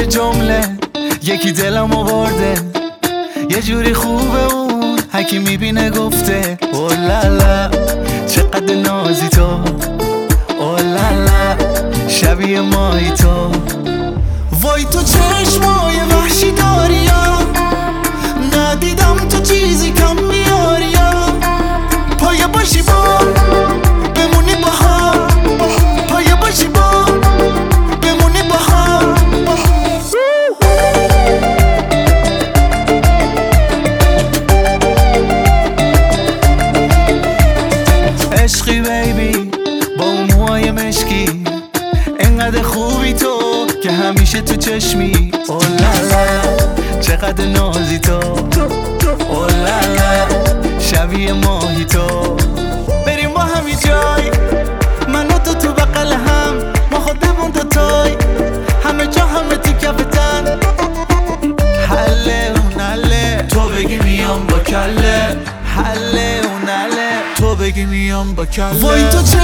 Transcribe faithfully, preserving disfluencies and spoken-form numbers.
یه جمله یکی دلم آورده، یه جوری خوبه اون هکی میبینه گفته اولالا چقدر نازی تو، اولالا شبیه مایی تو. وای تو چشمای وحشی داری یا ندیدم تو چیزی کم میاری یا پایه باشی با بمونی با هم، پایه باشی با بمونی با هم. عشقی بیبی با اون موهای مشکی، انقدر خوبی تو که همیشه تو چشمی. اولالا چقدر نازی تو، اولالا شبیه ماهی تو. بریم با همی جای من و تو تو بقل هم، ما خودمون تو تای همه جا همه تی کفتن. حله اون حله تو بگی میام با کله، حله اون حله تو بگی میام با کله. وای تو